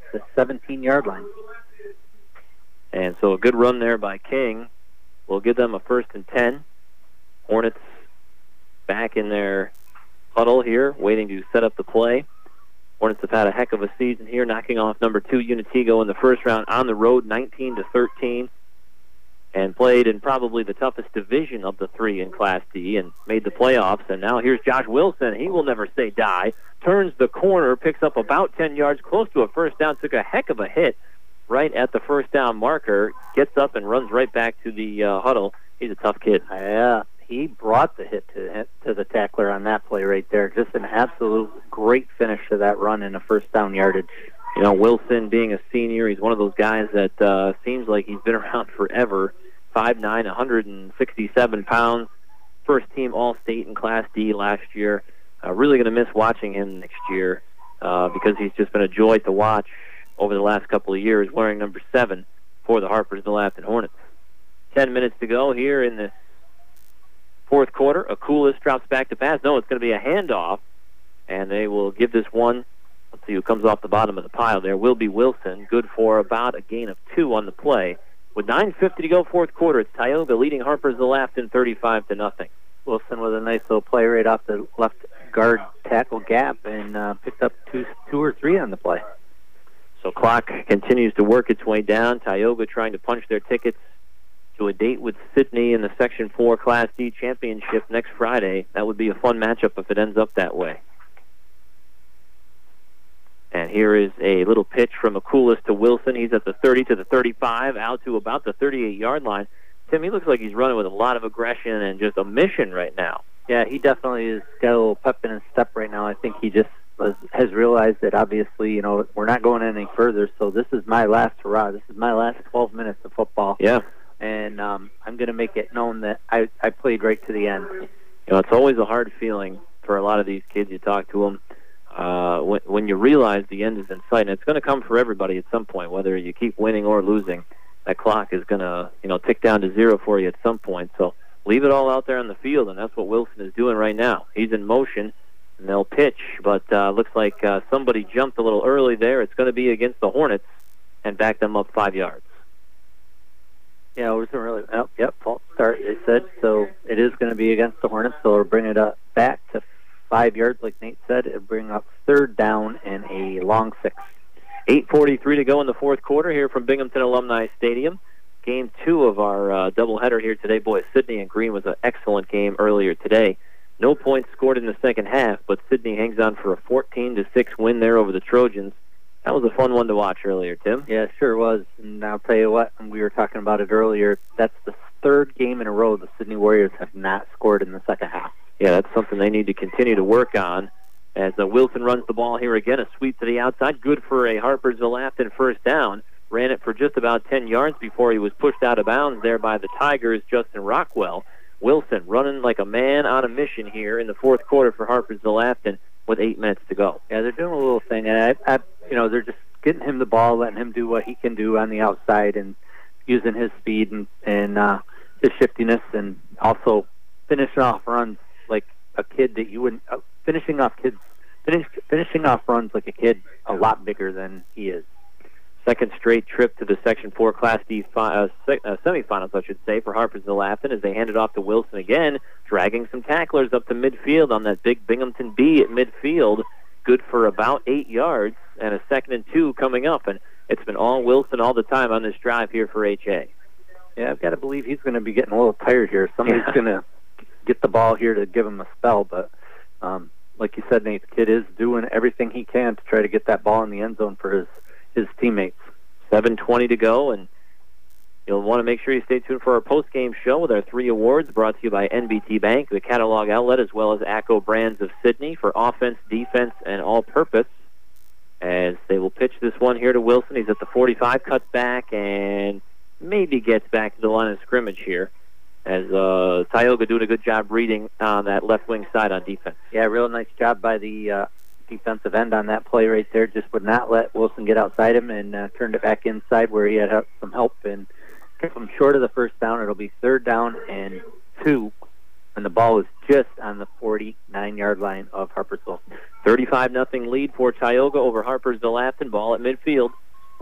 seventeen-yard line. And so a good run there by King will give them a first and ten. Hornets back in their huddle here, waiting to set up the play. Hornets have had a heck of a season here, knocking off number two Unitigo in the first round on the road, nineteen to thirteen, and played in probably the toughest division of the three in Class D and made the playoffs. And now here's Josh Wilson. He will never say die. Turns the corner, picks up about ten yards, close to a first down, took a heck of a hit right at the first down marker, gets up and runs right back to the uh, huddle. He's a tough kid. Yeah, he brought the hit to to the tackler on that play right there. Just an absolute great finish to that run in a first down yardage. You know, Wilson being a senior, he's one of those guys that uh, seems like he's been around forever. five nine, one hundred sixty-seven pounds, first team All-State in Class D last year. Uh, really going to miss watching him next year uh, because he's just been a joy to watch over the last couple of years, wearing number seven for the Harpers, the Laughton Hornets. Ten minutes to go here in the fourth quarter. Akulis drops back to pass. No, it's going to be a handoff, and they will give this one. Let's see who comes off the bottom of the pile there. Will be Wilson, good for about a gain of two on the play. With nine fifty to go, fourth quarter, it's Tioga leading Harpers the Laughton thirty-five to nothing. Wilson with a nice little play right off the left guard tackle gap and uh, picked up two, two or three on the play. So clock continues to work its way down. Tioga trying to punch their tickets to a date with Sydney in the Section four Class D Championship next Friday. That would be a fun matchup if it ends up that way. And here is a little pitch from Akulis to Wilson. He's at the thirty to the thirty-five, out to about the thirty-eight-yard line. Tim, he looks like he's running with a lot of aggression and just a mission right now. Yeah, he definitely has got a little pep in his step right now. I think he just was, has realized that obviously, you know, we're not going any further, so this is my last hurrah. This is my last twelve minutes of football. Yeah. And um, I'm going to make it known that I, I played right to the end. You know, it's always a hard feeling for a lot of these kids. You talk to them. Uh, when, when you realize the end is in sight, and it's going to come for everybody at some point, whether you keep winning or losing, that clock is going to, you know, tick down to zero for you at some point. So leave it all out there on the field, and that's what Wilson is doing right now. He's in motion, and they'll pitch, but uh, looks like uh, somebody jumped a little early there. It's going to be against the Hornets and back them up five yards. Yeah, it wasn't really. Oh, yep, false start. They said so. It is going to be against the Hornets, so they'll bring it up back to five yards, like Nate said. It'll bring up third down and a long six. eight forty-three to go in the fourth quarter here from Binghamton Alumni Stadium. Game two of our uh, doubleheader here today. Boy, Sydney and Green was an excellent game earlier today. No points scored in the second half, but Sydney hangs on for a fourteen to six win there over the Trojans. That was a fun one to watch earlier, Tim. Yeah, it sure was. And I'll tell you what, we were talking about it earlier, that's the third game in a row the Sydney Warriors have not scored in the second half. Yeah, that's something they need to continue to work on. As uh, Wilson runs the ball here again, a sweep to the outside, good for a Harpersville Laughton first down. Ran it for just about ten yards before he was pushed out of bounds there by the Tigers, Justin Rockwell. Wilson running like a man on a mission here in the fourth quarter for Harpersville Laughton with eight minutes to go. Yeah, they're doing a little thing, and I, I, you know, they're just getting him the ball, letting him do what he can do on the outside, and using his speed and and uh, his shiftiness, and also finishing off runs like a kid that you wouldn't. Uh, finishing off kids, finish, finishing off runs like a kid a lot bigger than he is. Second straight trip to the Section four Class D fi- uh, se- uh, semifinals, I should say, for Harpersville Laughton as they hand it off to Wilson again, dragging some tacklers up to midfield on that big Binghamton B at midfield. Good for about eight yards, and a second and two coming up. And it's been all Wilson all the time on this drive here for H A. Yeah, I've got to believe he's going to be getting a little tired here. Somebody's Yeah. going to get the ball here to give him a spell, but um, like you said, Nate, the kid is doing everything he can to try to get that ball in the end zone for his his teammates. seven twenty to go, and you'll want to make sure you stay tuned for our post-game show with our three awards brought to you by N B T Bank, the catalog outlet, as well as ACCO Brands of Sydney for offense, defense, and all-purpose. As they will pitch this one here to Wilson. He's at the forty-five, cuts back, and maybe gets back to the line of scrimmage here. As uh, Tioga doing a good job reading on that left wing side on defense. Yeah, real nice job by the uh, defensive end on that play right there. Just would not let Wilson get outside him and uh, turned it back inside where he had uh, some help and kept him short of the first down. It'll be third down and two, and the ball was just on the forty-nine-yard line of Harpersville. thirty-five nothing lead for Tioga over Harpersville Laughton. Ball at midfield.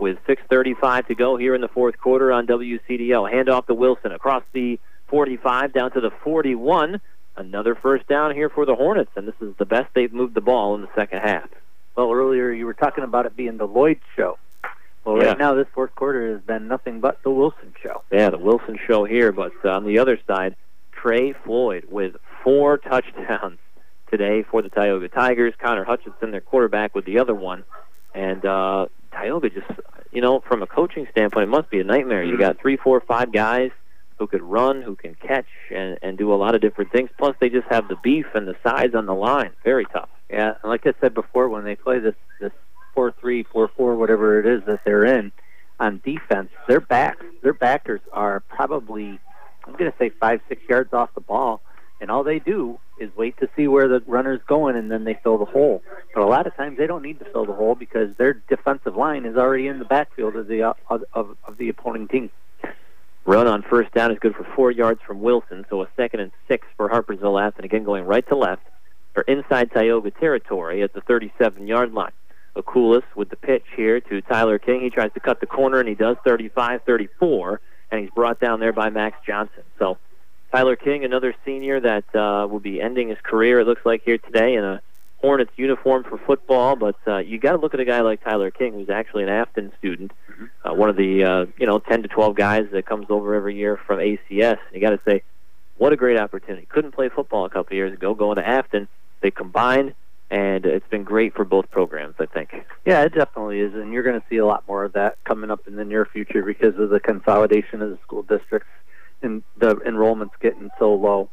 with six thirty-five to go here in the fourth quarter on W C D O. Handoff to Wilson across the forty-five down to the forty-one. Another first down here for the Hornets, and this is the best they've moved the ball in the second half. Well, earlier you were talking about it being the Lloyd show. Well, yeah. Right now this fourth quarter has been nothing but the Wilson show. Yeah, the Wilson show here, but uh, on the other side, Trey Floyd with four touchdowns today for the Tioga Tigers. Connor Hutchinson, their quarterback, with the other one. And uh, Tioga just, you know, from a coaching standpoint, it must be a nightmare. You got three, four, five guys who could run, who can catch, and, and do a lot of different things. Plus, they just have the beef and the size on the line. Very tough. Yeah, and like I said before, when they play this this four three, four four, whatever it is that they're in, on defense, their backs, their backers are probably, I'm going to say, five, six yards off the ball, and all they do is wait to see where the runner's going, and then they fill the hole. But a lot of times they don't need to fill the hole because their defensive line is already in the backfield of the of, of, of the opposing team. Run on first down is good for four yards from Wilson, so a second and six for Harpersville Afton, again going right to left. They're inside Tioga territory at the thirty-seven-yard line. Akulis with the pitch here to Tyler King. He tries to cut the corner, and he does, thirty-five thirty-four, and he's brought down there by Max Johnson. So Tyler King, another senior that uh, will be ending his career, it looks like, here today in a Hornets uniform for football, but uh, you got to look at a guy like Tyler King, who's actually an Afton student, mm-hmm. uh, one of the uh, you know ten to twelve guys that comes over every year from A C S. You got to say, what a great opportunity. Couldn't play football a couple of years ago, going to Afton. They combined, and it's been great for both programs, I think. Yeah, it definitely is, and you're going to see a lot more of that coming up in the near future because of the consolidation of the school districts and the enrollment's getting so low.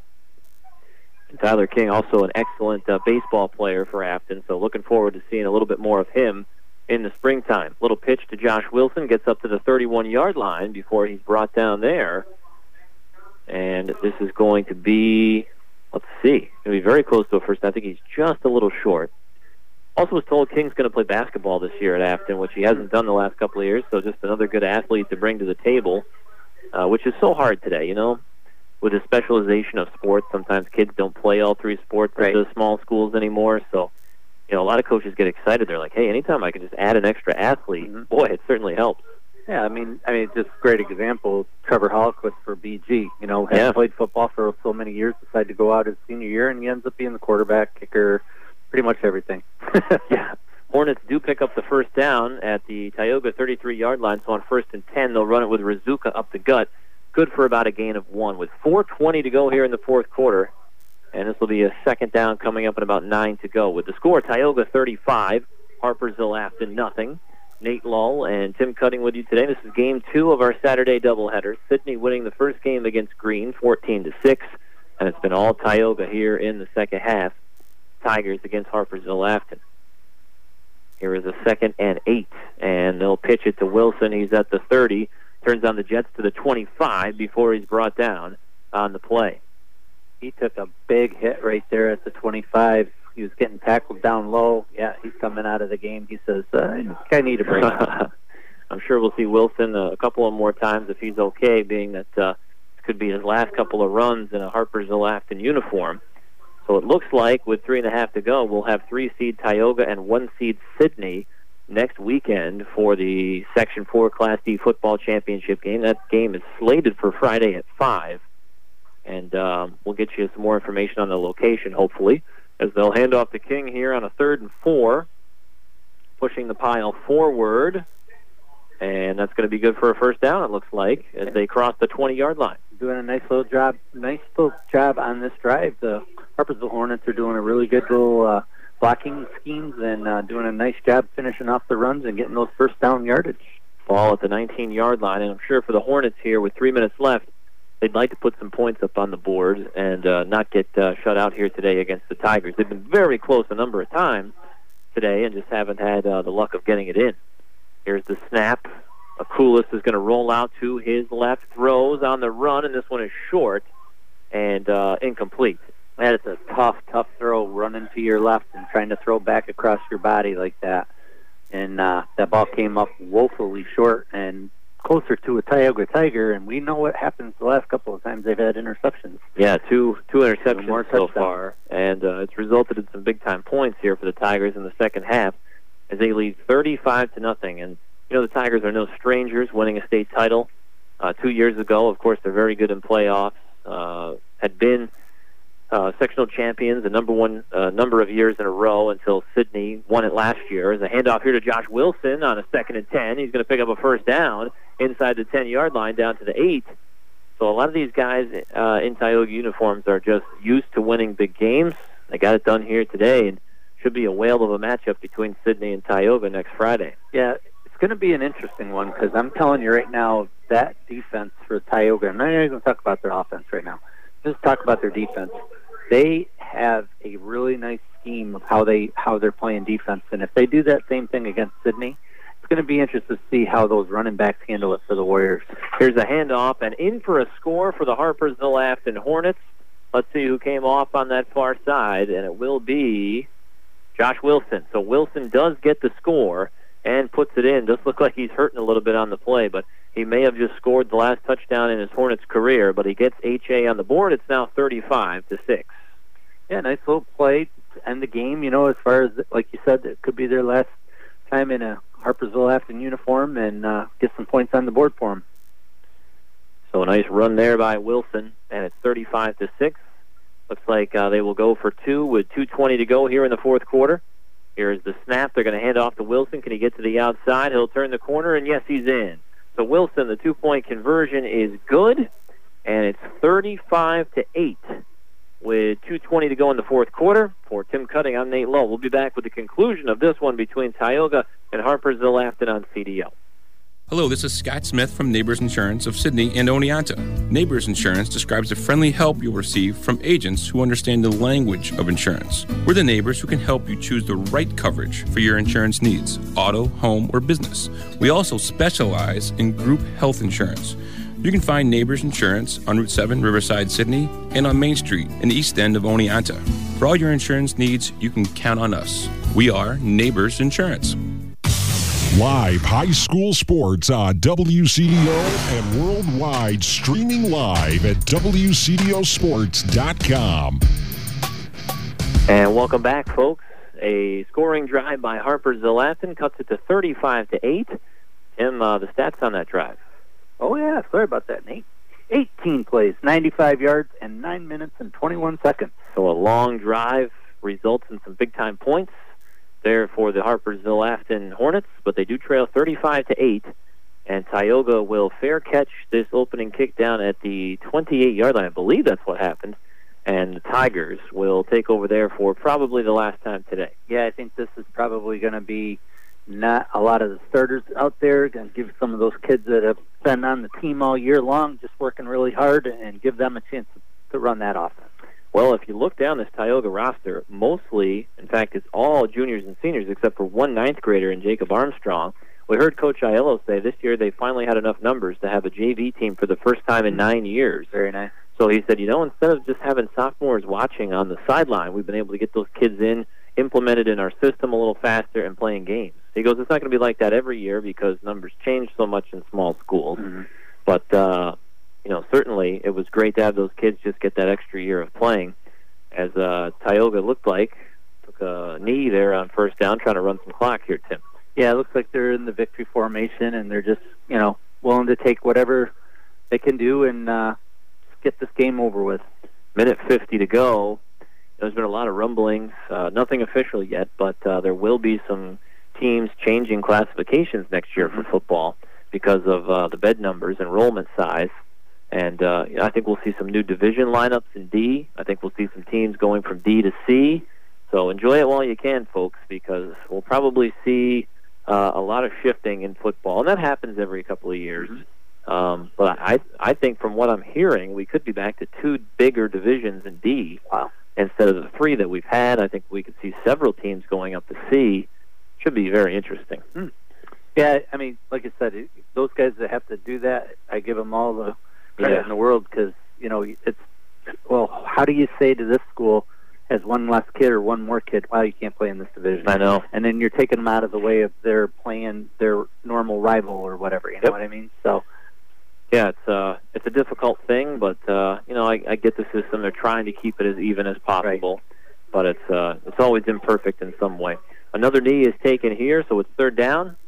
And Tyler King, also an excellent uh, baseball player for Afton, so looking forward to seeing a little bit more of him in the springtime. Little pitch to Josh Wilson, gets up to the thirty-one-yard line before he's brought down there. And this is going to be, let's see, going to be very close to a first. I think he's just a little short. Also was told King's going to play basketball this year at Afton, which he hasn't done the last couple of years, so just another good athlete to bring to the table, uh, which is so hard today, you know. With the specialization of sports, sometimes kids don't play all three sports right. at the small schools anymore, so, you know, a lot of coaches get excited. They're like, hey, anytime I can just add an extra athlete, mm-hmm. boy, it certainly helps. Yeah, I mean, I mean, just a great example, Trevor Hallquist for B G. You know, has yeah. played football for so many years, decided to go out his senior year, and he ends up being the quarterback, kicker, pretty much everything. Yeah. Hornets do pick up the first down at the Tioga thirty-three-yard line, so on first and ten, they'll run it with Rizuka up the gut. Good for about a gain of one. With four twenty to go here in the fourth quarter, and this will be a second down coming up in about nine to go. With the score, Tioga thirty-five, Harpersville Afton nothing. Nate Lull and Tim Cutting with you today. This is game two of our Saturday doubleheader. Sydney winning the first game against Green, fourteen to six, and it's been all Tioga here in the second half. Tigers against Harpersville Afton. Here is a second and eight, and they'll pitch it to Wilson. He's at the thirty, turns on the Jets to the twenty-five before he's brought down on the play. He took a big hit right there at the twenty-five. He was getting tackled down low. Yeah, he's coming out of the game. He says, uh, I need a break. I'm sure we'll see Wilson uh, a couple of more times if he's okay, being that uh, this could be his last couple of runs in a Harpersville Afton uniform. So it looks like with three and a half to go, we'll have three-seed Tioga and one-seed Sydney next weekend for the Section four Class D football championship game. That game is slated for Friday at five. And um, we'll get you some more information on the location, hopefully, as they'll hand off to King here on a third and four, pushing the pile forward. And that's going to be good for a first down, it looks like, as they cross the twenty-yard line. Doing a nice little job, nice little job on this drive. The Harpersville Hornets are doing a really good little uh, blocking schemes and uh, doing a nice job finishing off the runs and getting those first down yardage. Ball at the nineteen-yard line, and I'm sure for the Hornets here with three minutes left, they'd like to put some points up on the board and uh, not get uh, shut out here today against the Tigers. They've been very close a number of times today and just haven't had uh, the luck of getting it in. Here's the snap. Akulis is going to roll out to his left, throws on the run, and this one is short and uh, incomplete. Man, it's a tough, tough throw running to your left and trying to throw back across your body like that. And uh, that ball came up woefully short and closer to a Tioga Tiger, and we know what happens the last couple of times they've had interceptions. Yeah, two two interceptions more so far, and uh, it's resulted in some big-time points here for the Tigers in the second half as they lead thirty-five to nothing. And you know, the Tigers are no strangers, winning a state title uh, two years ago. Of course, they're very good in playoffs. Uh, had been uh, sectional champions a number one uh, number of years in a row until Sidney won it last year. As a handoff here to Josh Wilson on a second and ten. He's going to pick up a first down inside the ten-yard line down to the eight. So a lot of these guys uh, in Tioga uniforms are just used to winning big games. They got it done here today, and should be a whale of a matchup between Sidney and Tioga next Friday. Yeah, it's going to be an interesting one because I'm telling you right now, that defense for Tioga, I'm not even going to talk about their offense right now. Just talk about their defense. They have a really nice scheme of how, they, how they're playing defense, and if they do that same thing against Sidney, it's going to be interesting to see how those running backs handle it for the Warriors. Here's a handoff, and in for a score for the Harpersville Afton Hornets. Let's see who came off on that far side, and it will be Josh Wilson. So Wilson does get the score and puts it in. Does look like he's hurting a little bit on the play, but he may have just scored the last touchdown in his Hornets career, but he gets H A on the board. It's now thirty-five to six. Yeah, nice little play to end the game. You know, as far as, like you said, it could be their last time in a Harpersville Afton uniform and uh, get some points on the board for them. So a nice run there by Wilson, and it's thirty-five to six. Looks like uh, they will go for two with two twenty to go here in the fourth quarter. Here's the snap. They're going to hand off to Wilson. Can he get to the outside? He'll turn the corner, and yes, he's in. So Wilson, the two-point conversion is good, and it's thirty-five to eight with two twenty to go in the fourth quarter. For Tim Cutting, I'm Nate Lowe. We'll be back with the conclusion of this one between Tioga and Harpersville Afton on C D O. Hello, this is Scott Smith from Neighbors Insurance of Sidney and Oneonta. Neighbors Insurance describes the friendly help you'll receive from agents who understand the language of insurance. We're the neighbors who can help you choose the right coverage for your insurance needs, auto, home, or business. We also specialize in group health insurance. You can find Neighbors Insurance on Route seven, Riverside, Sidney, and on Main Street in the east end of Oneonta. For all your insurance needs, you can count on us. We are Neighbors Insurance. Live high school sports on W C D O and worldwide, streaming live at W C D O sports dot com. And welcome back, folks. A scoring drive by Harpersville Afton cuts it to thirty-five to eight. Tim, uh, the stats on that drive. Oh, yeah, sorry about that, Nate. eighteen plays, ninety-five yards, and nine minutes and twenty-one seconds. So a long drive results in some big-time points there for the Harpersville Afton Hornets, but they do trail thirty-five to eight, and Tioga will fair catch this opening kick down at the twenty-eight-yard line. I believe that's what happened, and the Tigers will take over there for probably the last time today. Yeah, I think this is probably going to be not a lot of the starters out there. Going to give some of those kids that have been on the team all year long just working really hard and give them a chance to run that offense. Well, if you look down this Tioga roster, mostly, in fact, it's all juniors and seniors except for one ninth grader in Jacob Armstrong. We heard Coach Aiello say this year they finally had enough numbers to have a J V team for the first time in nine years. Very nice. So he said, you know, instead of just having sophomores watching on the sideline, we've been able to get those kids in, implemented in our system a little faster, and playing games. He goes, it's not going to be like that every year because numbers change so much in small schools. Mm-hmm. But, uh, you know, certainly it was great to have those kids just get that extra year of playing, as uh, Tioga looked like took a knee there on first down, trying to run some clock here, Tim. Yeah, it looks like they're in the victory formation, and they're just, you know, willing to take whatever they can do and uh, get this game over with. Minute fifty to go. There's been a lot of rumblings, uh, nothing official yet, but uh, there will be some teams changing classifications next year for football because of uh, the bed numbers, enrollment size. And uh, I think we'll see some new division lineups in D. I think we'll see some teams going from D to C. So enjoy it while you can, folks, because we'll probably see uh, a lot of shifting in football. And that happens every couple of years. Mm-hmm. Um, but I, I think from what I'm hearing, we could be back to two bigger divisions in D. Wow. Instead of the three that we've had. I think we could see several teams going up to C. Should be very interesting. Hmm. Yeah, I mean, like I said, those guys that have to do that, I give them all the credit yeah. in the world because, you know, it's, well, how do you say to this school has one less kid or one more kid, well, you can't play in this division. I know. And then you're taking them out of the way of their playing their normal rival or whatever, you know yep. what I mean? So, yeah, it's uh, it's a difficult thing, but uh, you know, I, I get the system. They're trying to keep it as even as possible, right. but it's uh, it's always imperfect in some way. Another knee is taken here, so it's third down,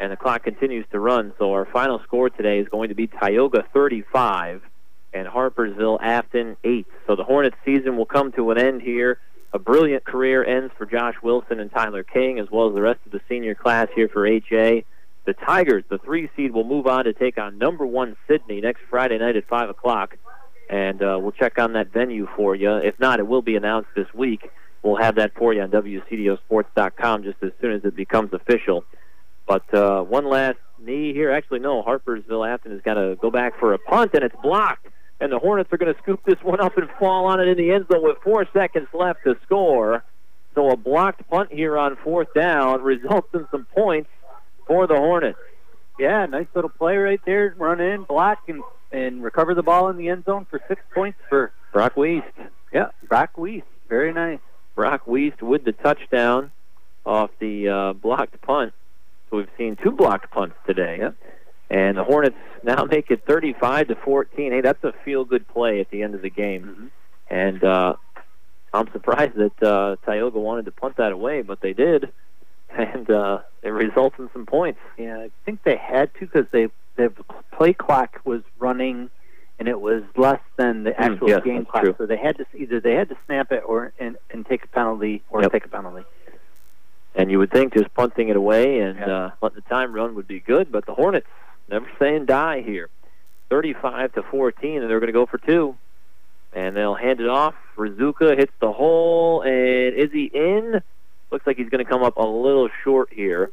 and the clock continues to run. So our final score today is going to be Tioga thirty-five and Harpersville Afton eight. So the Hornets season will come to an end here. A brilliant career ends for Josh Wilson and Tyler King, as well as the rest of the senior class here for H A. The Tigers, the three seed, will move on to take on number one Sydney next Friday night at five o'clock. And uh, we'll check on that venue for you. If not, it will be announced this week. We'll have that for you on W C D O sports dot com just as soon as it becomes official. But uh, one last knee here. Actually, no, Harpersville Afton has got to go back for a punt, and it's blocked. And the Hornets are going to scoop this one up and fall on it in the end zone with four seconds left to score. So a blocked punt here on fourth down results in some points for the Hornets. Yeah, nice little play right there. Run in, block, and, and recover the ball in the end zone for six points for Brock Wiest. Yeah, Brock Wiest. Very nice. Brock Wiest with the touchdown off the uh, blocked punt. So we've seen two blocked punts today. Yep. And the Hornets now make it thirty-five to fourteen. Hey, that's a feel-good play at the end of the game. Mm-hmm. And uh, I'm surprised that uh, Tioga wanted to punt that away, but they did. And uh, it results in some points. Yeah, I think they had to because they the play clock was running, and it was less than the actual mm, yes, game clock. True. So they had to either they had to snap it or and, and take a penalty or yep. take a penalty. And you would think just punting it away and yep. uh, letting the time run would be good, but the Hornets never saying die here. thirty-five to fourteen, and they're going to go for two. And they'll hand it off. Rizuka hits the hole, and is he in? Looks like he's going to come up a little short here.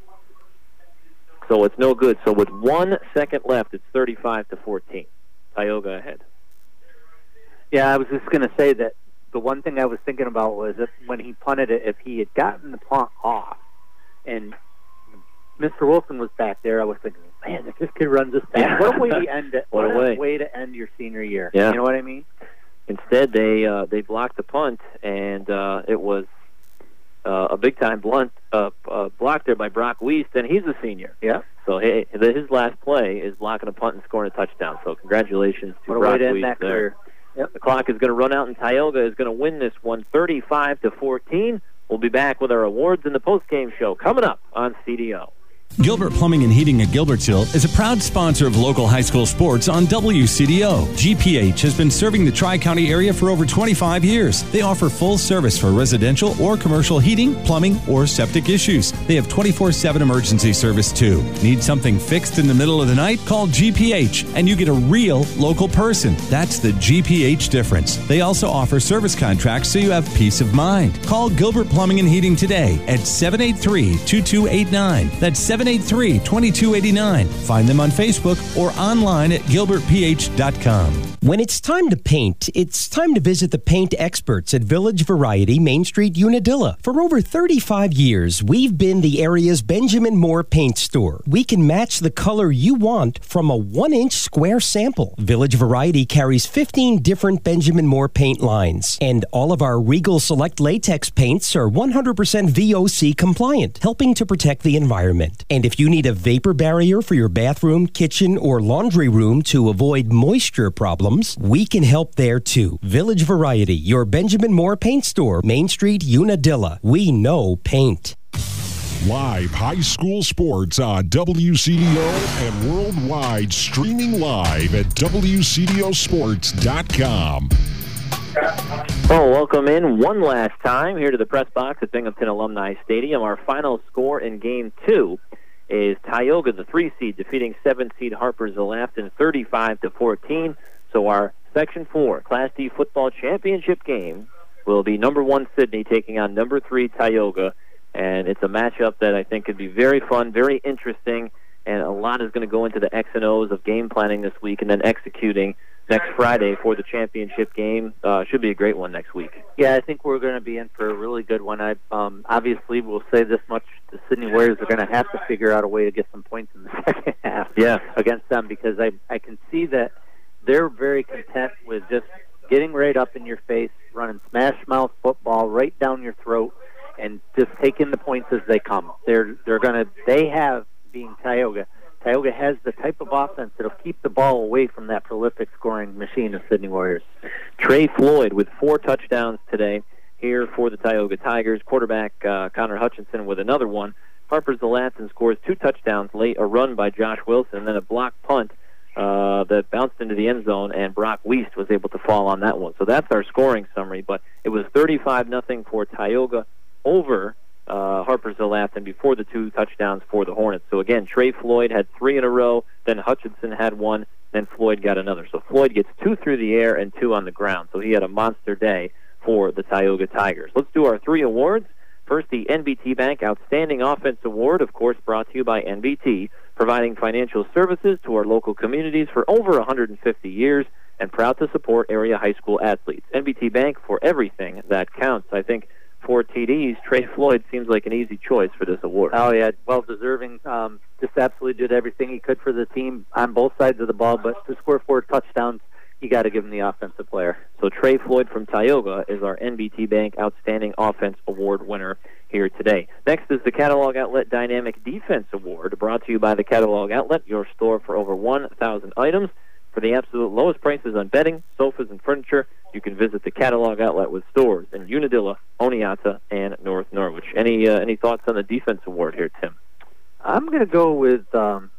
So it's no good. So with one second left, it's thirty-five to fourteen. Tioga ahead. Yeah, I was just going to say that the one thing I was thinking about was if when he punted it, if he had gotten the punt off and Mister Wilson was back there, I was thinking, man, if this kid runs this back, what a way to end it. What, what a way. way to end your senior year. Yeah. You know what I mean? Instead, they uh, they blocked the punt, and uh, it was uh, a big-time blunt uh, uh, block there by Brock Wiest, and he's a senior. Yeah. So hey, his last play is blocking a punt and scoring a touchdown. So congratulations to what Brock a way to end Wiest that there. career. Yep. The clock is going to run out, and Tioga is going to win this one thirty-five to fourteen. We'll be back with our awards in the post-game show coming up on C D O. Gilbert Plumbing and Heating at Gilbertsville is a proud sponsor of local high school sports on W C D O. G P H has been serving the Tri-County area for over twenty-five years. They offer full service for residential or commercial heating, plumbing, or septic issues. They have twenty-four seven emergency service too. Need something fixed in the middle of the night? Call G P H and you get a real local person. That's the G P H difference. They also offer service contracts so you have peace of mind. Call Gilbert Plumbing and Heating today at seven eight three, two two eight nine. That's seven eight three, two two eight nine. Find them on Facebook or online at gilbert p h dot com. When it's time to paint, it's time to visit the paint experts at Village Variety, Main Street, Unadilla. For over thirty-five years, we've been the area's Benjamin Moore paint store. We can match the color you want from a one-inch square sample. Village Variety carries fifteen different Benjamin Moore paint lines, and all of our Regal Select latex paints are one hundred percent V O C compliant, helping to protect the environment. And if you need a vapor barrier for your bathroom, kitchen, or laundry room to avoid moisture problems, we can help there too. Village Variety, your Benjamin Moore paint store, Main Street, Unadilla. We know paint. Live high school sports on W C D O and worldwide, streaming live at W C D O sports dot com. Well, welcome in one last time here to the press box at Binghamton Alumni Stadium. Our final score in game two is Tioga, the three seed, defeating seven seed Harpersville Afton thirty-five to fourteen. So our Section four Class D football championship game will be number one Sydney taking on number three Tioga. And it's a matchup that I think could be very fun, very interesting, and a lot is going to go into the X and O's of game planning this week and then executing next Friday for the championship game. Uh, should be a great one next week. Yeah, I think we're going to be in for a really good one. I um, obviously will say this much: the Sydney Warriors are going to have to figure out a way to get some points in the second half yeah. against them, because I I can see that they're very content with just getting right up in your face, running smash mouth football right down your throat, and just taking the points as they come. They're they're going to they have being Tioga. Tioga has the type of offense that'll keep the ball away from that prolific scoring machine of Sydney Warriors. Trey Floyd with four touchdowns today here for the Tioga Tigers. Quarterback uh, Connor Hutchinson with another one Harpers-the-Laughton scores two touchdowns late, a run by Josh Wilson, and then a block punt uh, that bounced into the end zone, and Brock Wiest was able to fall on that one. So that's our scoring summary, but it was thirty-five nothing for Tioga over uh, Harpers-the-Laughton before the two touchdowns for the Hornets. So again, Trey Floyd had three in a row, then Hutchinson had one, then Floyd got another. So Floyd gets two through the air and two on the ground. So he had a monster day for the Tioga Tigers. Let's do our three awards. First, the N B T Bank Outstanding Offense Award, of course, brought to you by N B T, providing financial services to our local communities for over one hundred fifty years and proud to support area high school athletes. N B T Bank for everything that counts. I think for T Ds, Trey Floyd seems like an easy choice for this award. Oh, yeah, well-deserving. Um, just absolutely did everything he could for the team on both sides of the ball, but to score four touchdowns, you got to give him the offensive player. So Trey Floyd from Tioga is our N B T Bank Outstanding Offense Award winner here today. Next is the Catalog Outlet Dynamic Defense Award, brought to you by the Catalog Outlet, your store for over one thousand items. For the absolute lowest prices on bedding, sofas, and furniture, you can visit the Catalog Outlet with stores in Unadilla, Oneonta, and North Norwich. Any uh, any thoughts on the Defense Award here, Tim? I'm going to go with um,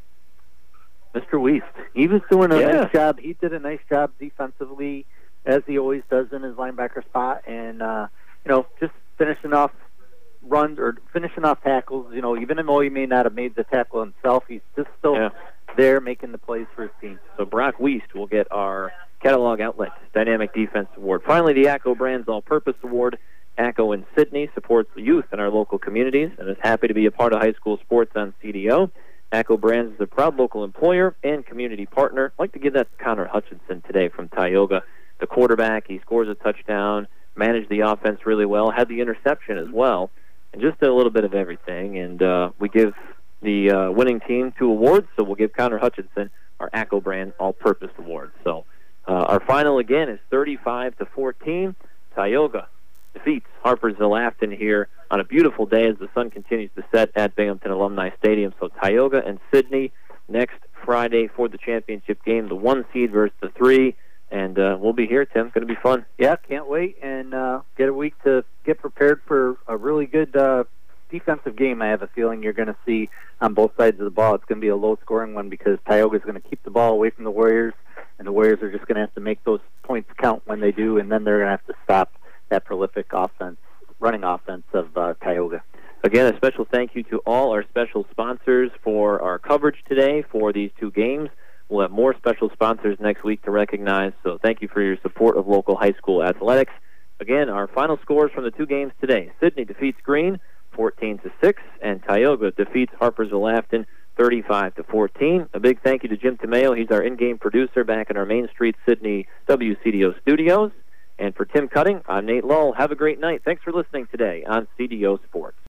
Mister Wiest. He was doing a Yeah. nice job. He did a nice job defensively, as he always does in his linebacker spot, and uh, you know, just finishing off runs or finishing off tackles. You know, even though he may not have made the tackle himself, he's just still Yeah. there making the plays for his team. So Brock Wiest will get our Catalog Outlet Dynamic Defense Award. Finally, the A C O Brands All-Purpose Award. A C O in Sydney supports the youth in our local communities and is happy to be a part of high school sports on C D O. A C O Brands is a proud local employer and community partner. I'd like to give that to Connor Hutchinson today from Tioga. The quarterback, he scores a touchdown, managed the offense really well, had the interception as well, and just a little bit of everything. And uh, we give the uh, winning team two awards, so we'll give Connor Hutchinson our A C O Brand All-Purpose Award. So uh, our final, again, is thirty-five to fourteen. Tioga defeats Harpers-the-Laughton here on a beautiful day as the sun continues to set at Binghamton Alumni Stadium. So Tioga and Sydney next Friday for the championship game, the one seed versus the three. And uh, we'll be here, Tim. Going to be fun. Yeah, can't wait, and uh, get a week to get prepared for a really good uh, defensive game. I have a feeling you're going to see on both sides of the ball. It's going to be a low-scoring one because Tioga's going to keep the ball away from the Warriors, and the Warriors are just going to have to make those points count when they do, and then they're going to have to stop that prolific offense, running offense of uh, Tioga. Again, a special thank you to all our special sponsors for our coverage today for these two games. We'll have more special sponsors next week to recognize, so thank you for your support of local high school athletics. Again, our final scores from the two games today. Sydney defeats Greene fourteen to six, and Tioga defeats Harpers-the-Laughton thirty-five to fourteen. A big thank you to Jim Tomeo. He's our in-game producer back in our Main Street Sydney W C D O studios. And for Tim Cutting, I'm Nate Lull. Have a great night. Thanks for listening today on C D O Sports.